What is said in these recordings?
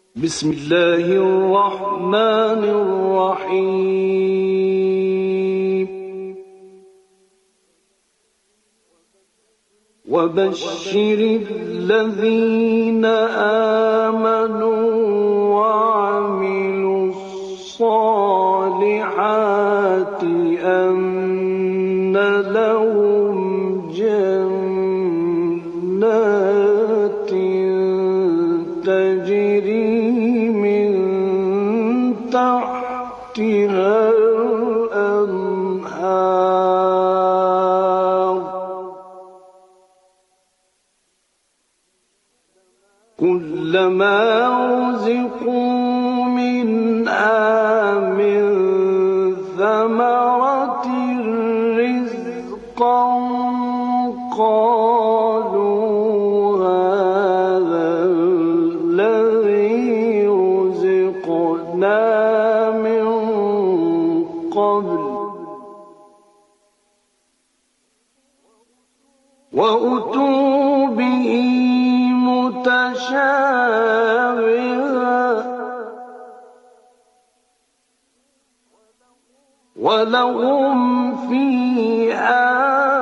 بسم الله الرحمن الرحيم وبشر الذين آمنوا وعملوا الصالحات أن لهم جنات تجري من تحتها الأنهار كلما رزقوا منها من ثمرة رزقا قالوا هذا الذي رزقنا من قبل وأتوا به متشابها ولهم فيها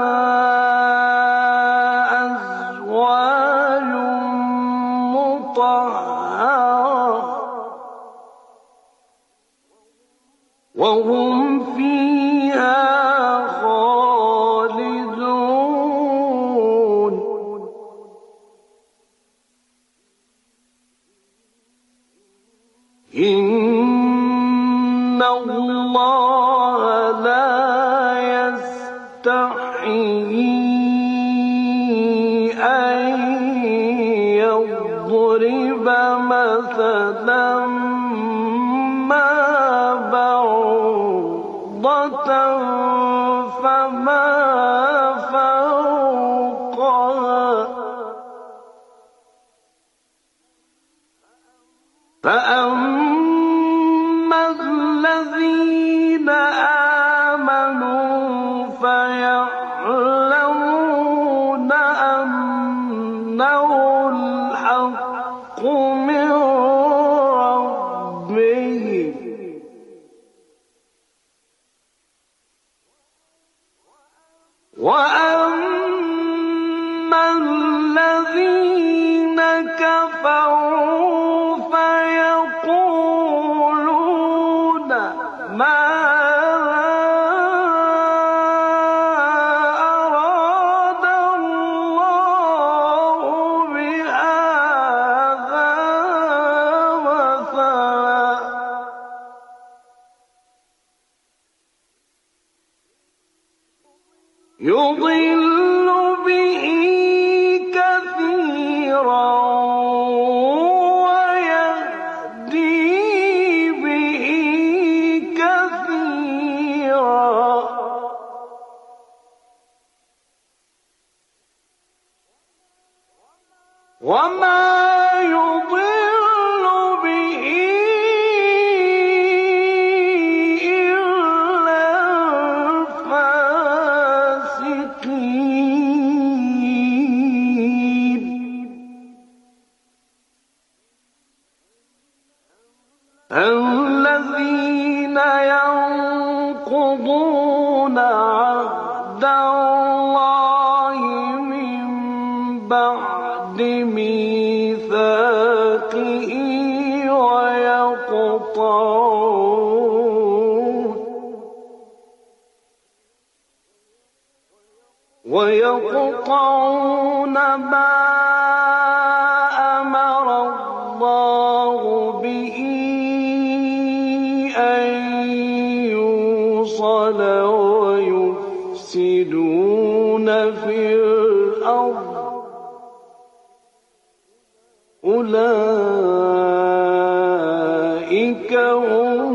أزواج مطهرة وهم فيها خالدون إن الله لا يستحيي أن يضرب مثلا ما بعوضة فما فوقها فأما الذين آمنوا فيعلمون أنه الحق من ربهم وأما الذين كفروا فيقولون ماذا أراد الله بهذا مثلا يضل به كثيرا ويهدي به كثيرا وما يضل به إلا الفاسقين الذين ينقضون عهد الله من بعد ميثاقه ويقطعون ما أمر الله به أن يوصل ويفسدون في الأرض أولئك هم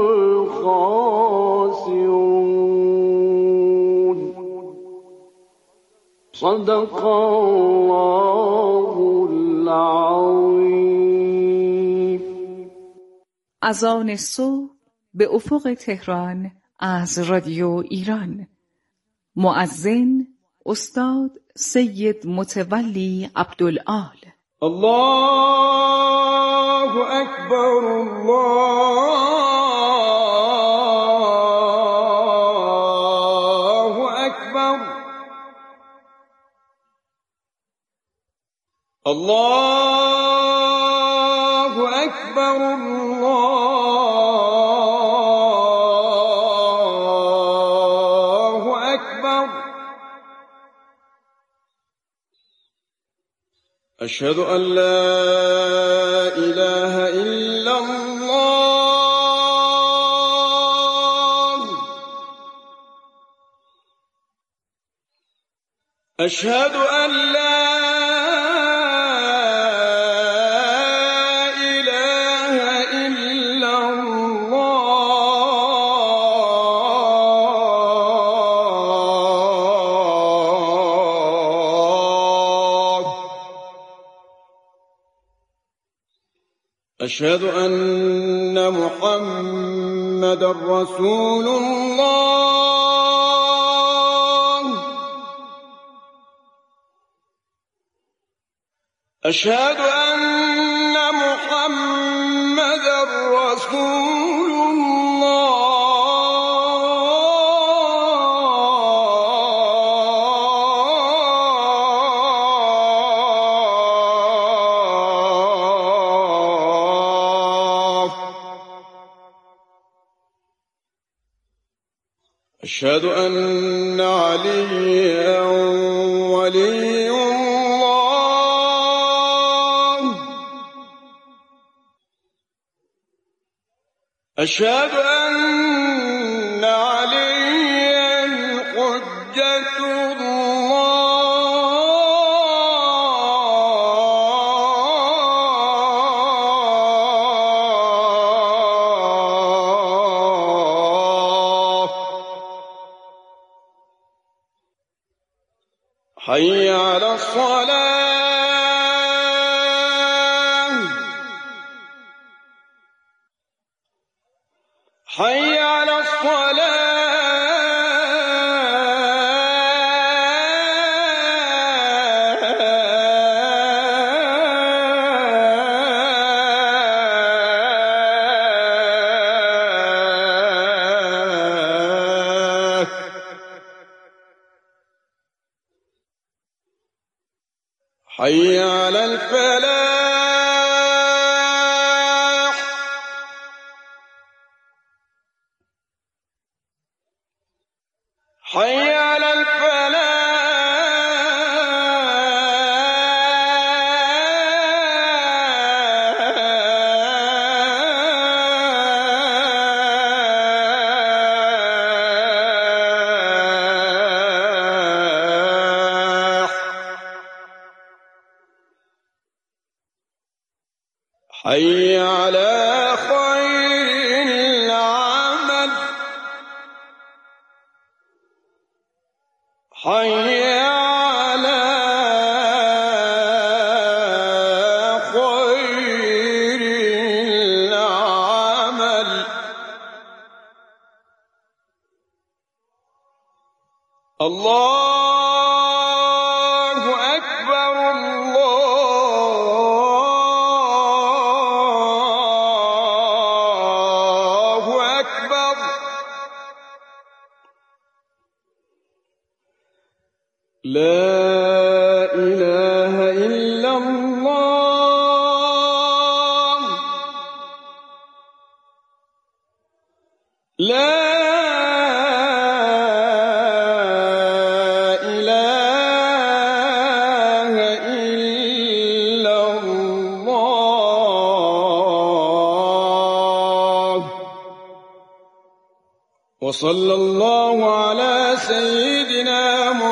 الخاسرون صدق الله العظیم. اذان صبح به افق تهران از رادیو ایران. مؤذن استاد سید متولی عبدالآل. الله أكبر الله أكبر الله أكبر الله أكبر أشهد أن لا إله إلا الله أشهد أن لا إله إلا الله أشهد أن محمدًا رسول الله أشهد أن محمدًا رسول الله أشهد أن عليا ولي الله أشهد أن عليا حجة الله حي على الصلاة حي على الصلاة حي على الفلاح حي على الفلاح حي على خير العمل حي على خير العمل الله أكبر الله أكبر لا إله إلا الله لا إله إلا الله وصلى الله على سيدنا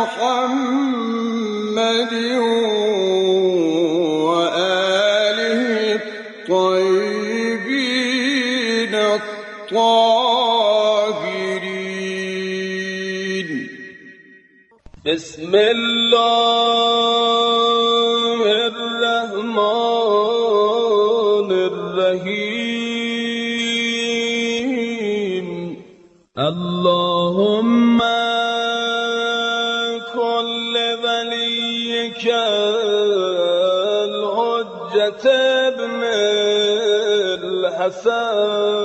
محمد وآله الطيبين الطاهرين بسم الله الرحمن الرحيم اللهم كل وليك الحجة ابن الحسن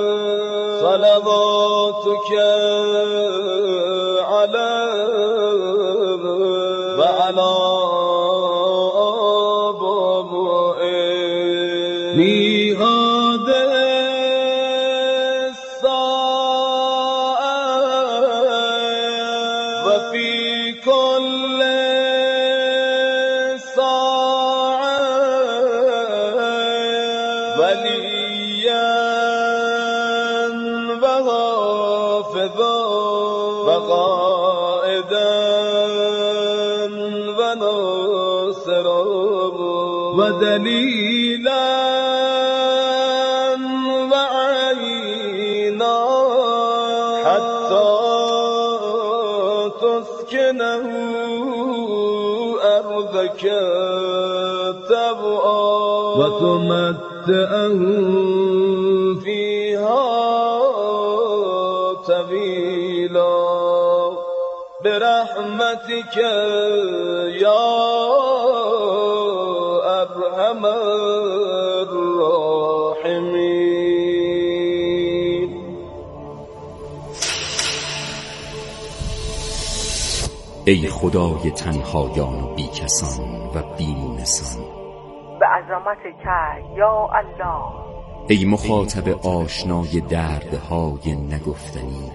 صلواتك عليه وعلى آبائه ودليلا وعينا حتى تسكنه أرضك تبعا وتمتعه فيها طويلا برحمتك يا أرحم الراحمين. ای خدای تنهایان و بیکسان و بیمونسان، به عظمتک یا الله. ای مخاطب آشنای دردهای نگفتنی،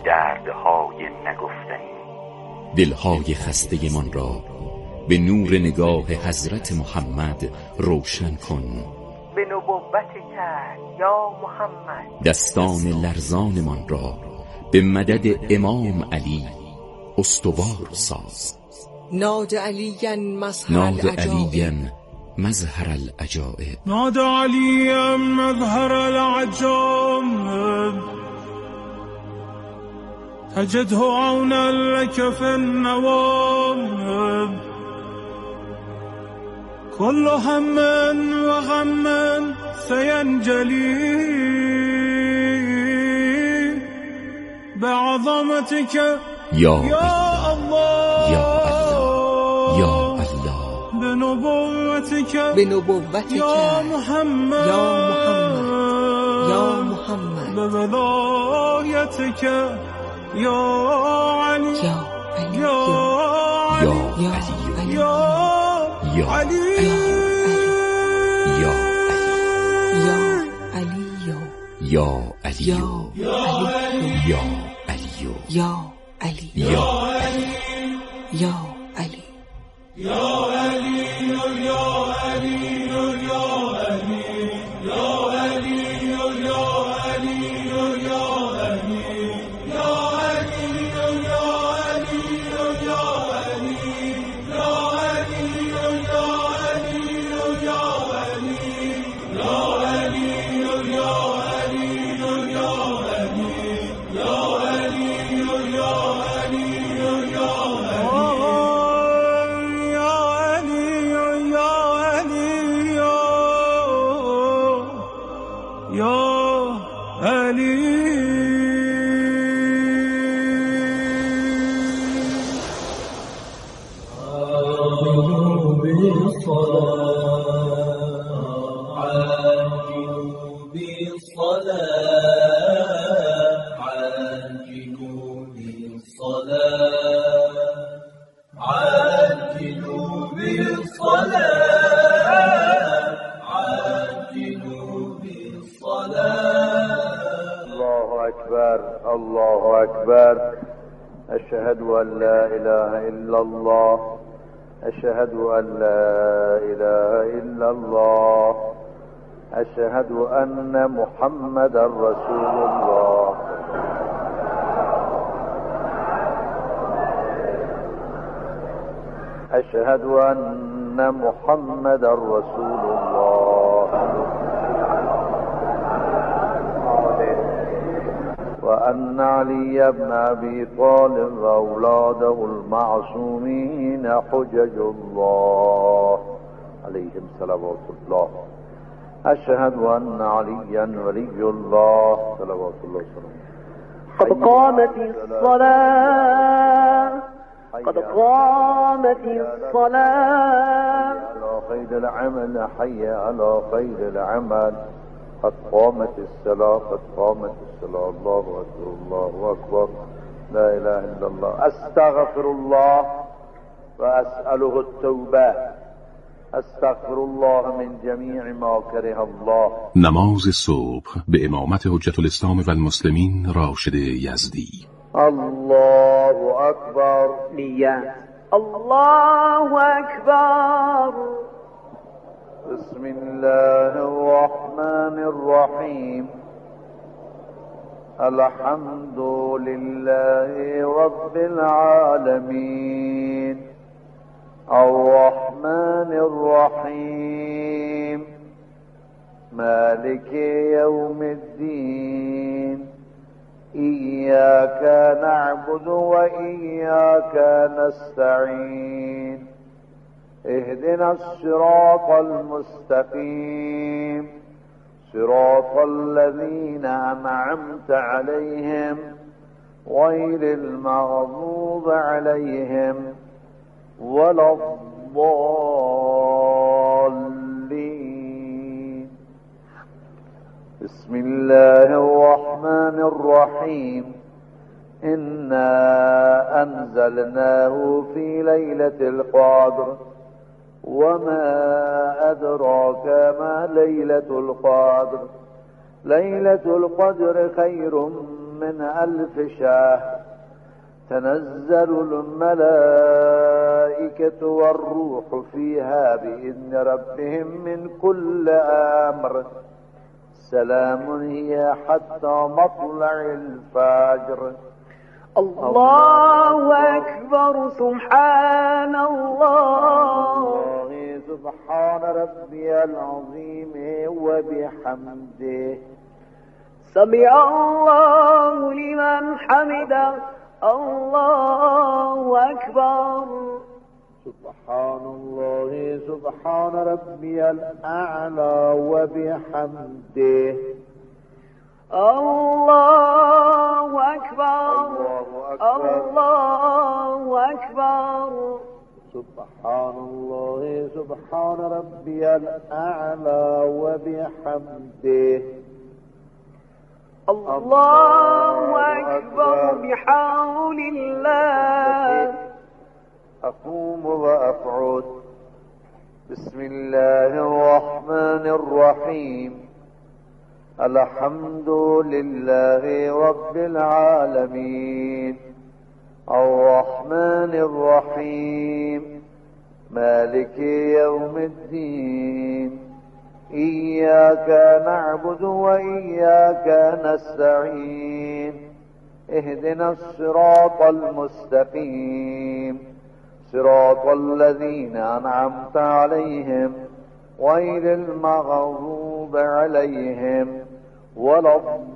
دلهای خسته من را به نور نگاه حضرت محمد روشن کن. به نبوتک یا محمد دستان لرزان من را به مدد امام علی استوار ساز. ناد علیاً مظهر العجائب ناد علیاً مظهر العجائب تجده عونا لك في النوائب كل هم وغم سينجلي بعظمتك یا الله یا الله یا الله بنبوتك یا محمد بولایتك یا علی یا علی یا علی یا علی یا علی یا علی یا علی یا یا علی الله أكبر أشهد أن لا إله إلا الله أشهد أن لا إله إلا الله أشهد أن محمد رسول الله أشهد أن محمد رسول الله وأن علي بن أبي طالب وأولاده المعصومين حجج الله عليهم صلوات الله أشهد أن عليا ولي الله صلوات الله وسلامه قد قامت الصلاة قد قامت الصلاة على خير العمل حي على خير العمل قد قامت الصلاة قد قامت الصلاة. الله أكبر الله أكبر لا إله إلا الله. أستغفر الله وأسأله التوبة. استغفر الله من جمیع ما کره الله. نماز صبح به امامت حجت الاسلام و المسلمین راشد یزدی. الله اکبر. نیت. الله اکبر. بسم الله الرحمن الرحیم. الحمد لله رب العالمين الرحمن الرحيم مالك يوم الدين إياك نعبد وإياك نستعين اهدنا الصراط المستقيم صراط الذين أنعمت عليهم غير المغضوب عليهم ولا الضالين. بسم الله الرحمن الرحيم. إنا أنزلناه في ليلة القدر وما أدراك ما ليلة القدر. ليلة القدر خير من 1000 شهر. تنزل الملائكة والروح فيها بإذن ربهم من كل أمر. سلام هي حتى مطلع الفجر. الله أكبر. سبحان الله. سبحان ربي العظيم وبحمده. سمع الله لمن حمده. الله أكبر. سبحان الله سبحان ربي الأعلى وبحمده. الله أكبر. الله أكبر. سبحان الله سبحان ربي الأعلى وبحمده. الله أكبر بحول الله. أقوم وأقعد. بسم الله الرحمن الرحيم. الحمد لله رب العالمين الرحمن الرحيم مالك يوم الدين إياك نعبد وإياك نستعين اهدنا الصراط المستقيم صراط الذين أنعمت عليهم غير المغضوب عليهم ولا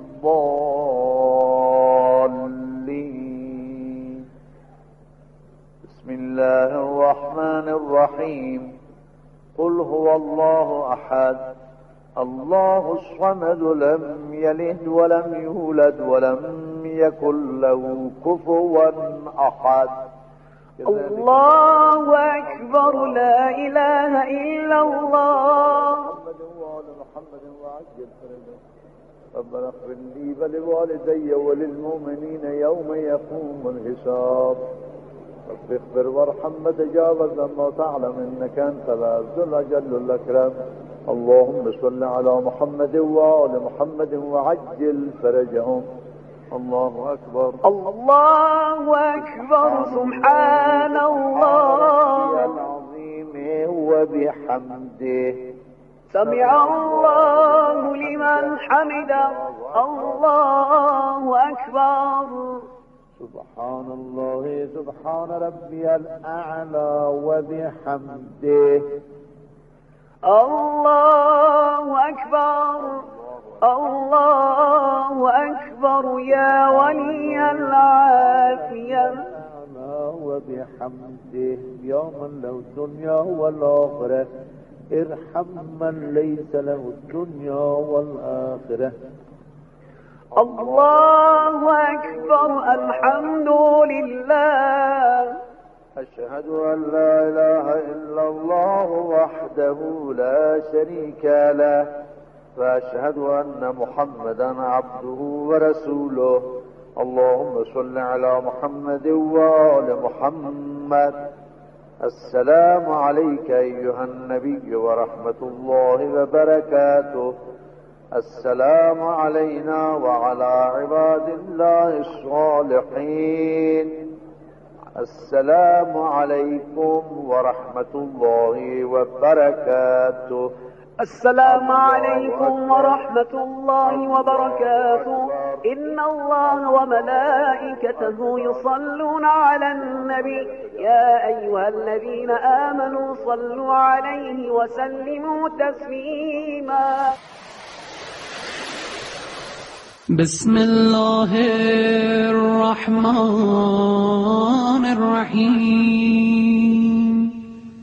الضالين. بسم الله الرحمن الرحيم. قل هو الله أحد الله الصمد لم يلد ولم يولد ولم يكن له كفوا أحد. الله أكبر. لا إله إلا الله. محمد وعجل ربنا اغفر لي ولوالدي وللمؤمنين يوم يقوم الحساب. رب اغفر وارحم وتجاوز ما تعلم انك انت العز الاجل الاكرم. اللهم صل على محمد وآل محمد وعجل فرجهم. الله أكبر. الله أكبر. سبحان الله العظيم وبحمده. سمع الله لمن حمده. الله أكبر. سبحان الله سبحان ربي الأعلى وبحمده. الله أكبر. الله أكبر يا ولي العافية. وبحمده يا من له الدنيا والآخرة ارحم من ليس له الدنيا والآخرة. الله أكبر. الحمد لله. أشهد أن لا إله إلا الله وحده لا شريك له وأشهد أن محمدا عبده ورسوله. اللهم صل على محمد وآل محمد. السلام عليك أيها النبي ورحمة الله وبركاته. السلام علينا وعلى عباد الله الصالحين. السلام عليكم ورحمة الله وبركاته. السلام عليكم ورحمة الله وبركاته. إن الله وملائكته يصلون على النبي يا أيها الذين آمنوا صلوا عليه وسلموا تسليما. بسم الله الرحمن الرحيم.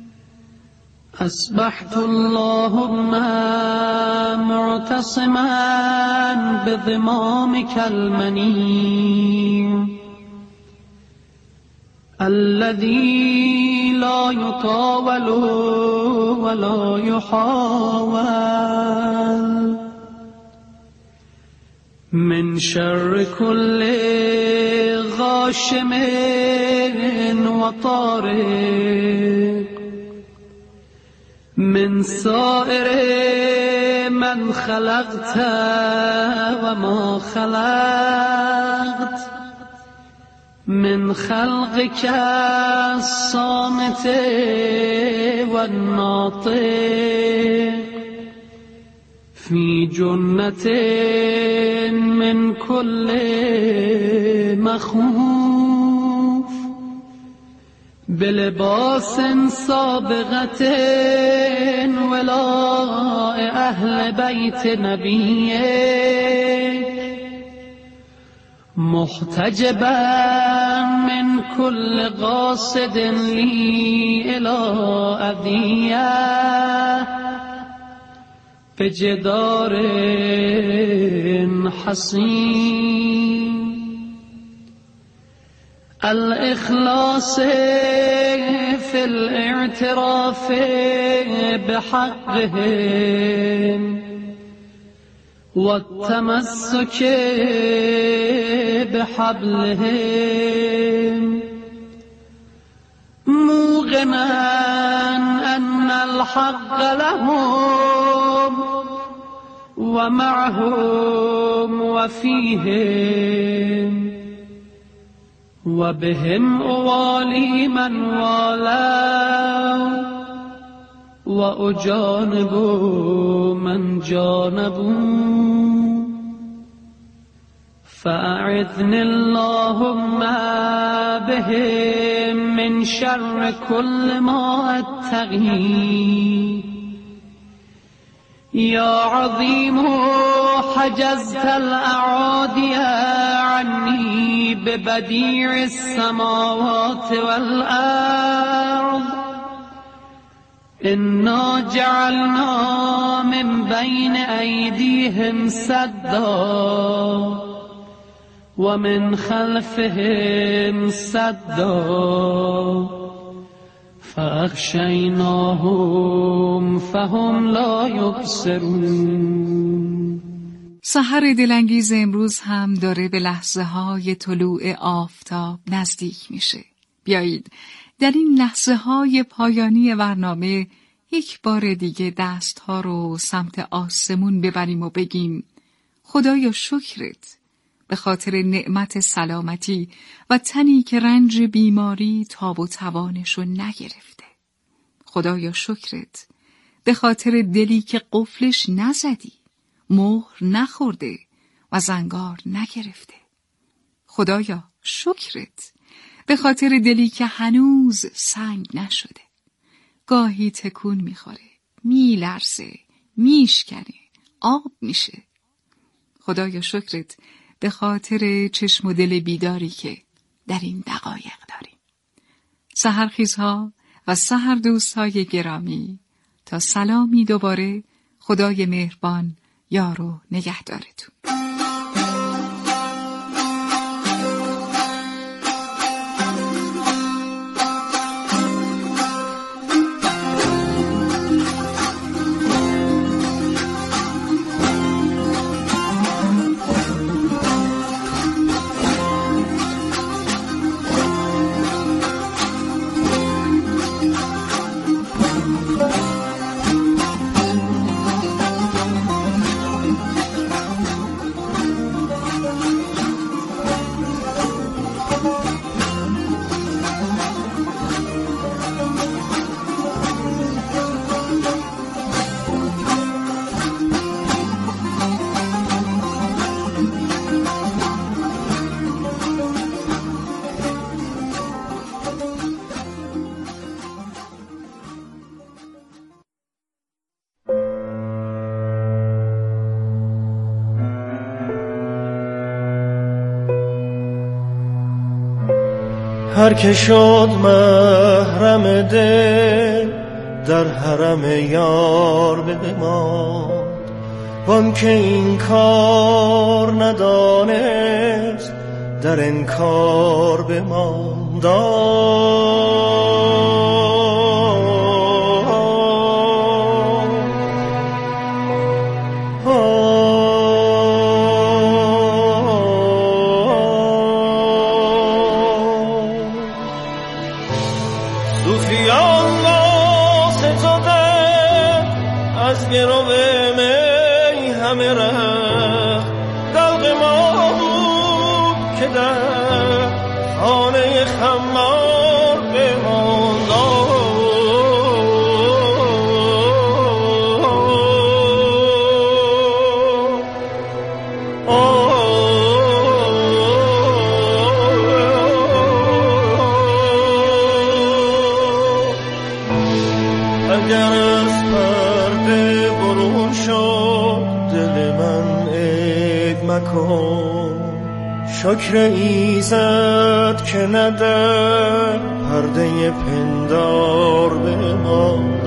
أصبحت اللهم معتصما بضمامك المني الذي لا يطاول ولا يحاول من شر كل غاشم وطارق من سائر من خلقت وما خلقت من خلقك الصامت والناطق في جنة من كل مخوف بلباس سابغة ولاء أهل بيت نبيك محتجبا من كل قاصد لي إلى أذية بجدار حصين. الإخلاص في الاعتراف بحقهم والتمسك بحبلهم موقنا أن الحق لهم ومعهم وفيهم وبهم أوالي من والوا وأجانب من جانبوا. فأعذني اللهم بهم من شر كل ما أتقي. يا عظيم حجزت الأعادي عني ببديع السماوات والأرض. إنا جعلنا من بين أيديهم سدا ومن خلفهم سدا فأغشيناهم فهم لا يبصرون. سحر دلانگیز امروز هم داره به لحظه های طلوع آفتاب نزدیک میشه. بیایید در این لحظه های پایانی برنامه یک بار دیگه دست ها رو سمت آسمون ببریم و بگیم خدایا شکرت به خاطر نعمت سلامتی و تنی که رنج بیماری تاب و توانشو نگرفته. خدایا شکرت به خاطر دلی که قفلش نزدی، مهر نخورده و زنگار نگرفته. خدایا شکرت به خاطر دلی که هنوز سنگ نشده، گاهی تکون میخوره، میلرزه، میشکنه، آب میشه. خدایا شکرت به خاطر چشم و دل بیداری که در این دقایق داریم. سحرخیزها و سحر دوستای گرامی، تا سلامی دوباره، خدای مهربان یار و نگهدارتون. هر که شد محرم دل در حرم یار بماند، وان که این کار ندانست در انکار بماند. شکر ایزد که نده پرده پندار بماند.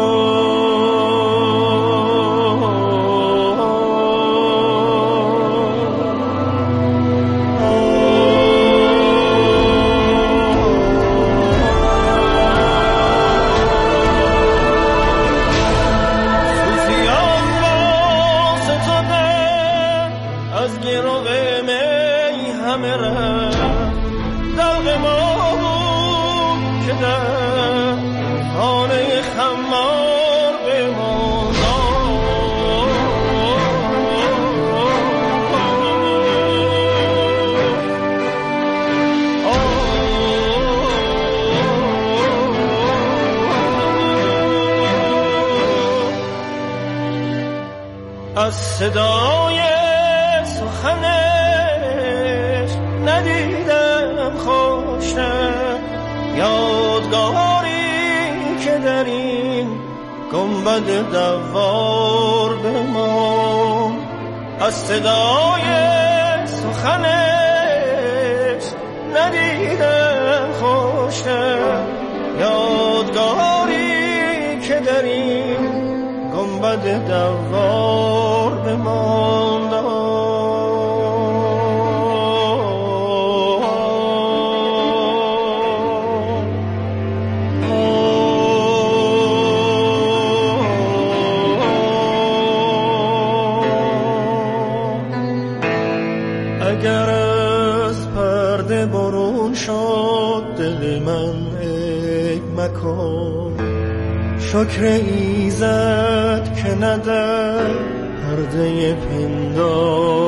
از صدای سخنش ندیدم خوشتر یادگاری که در این گنبد دوار بمان. از صدای سخنش ندیدم خوشتر یادگاری که در این گنبد دوار بماند. اگر از پرده برون شد دل من ای مکن، شکر ایزد که نده پرده پندار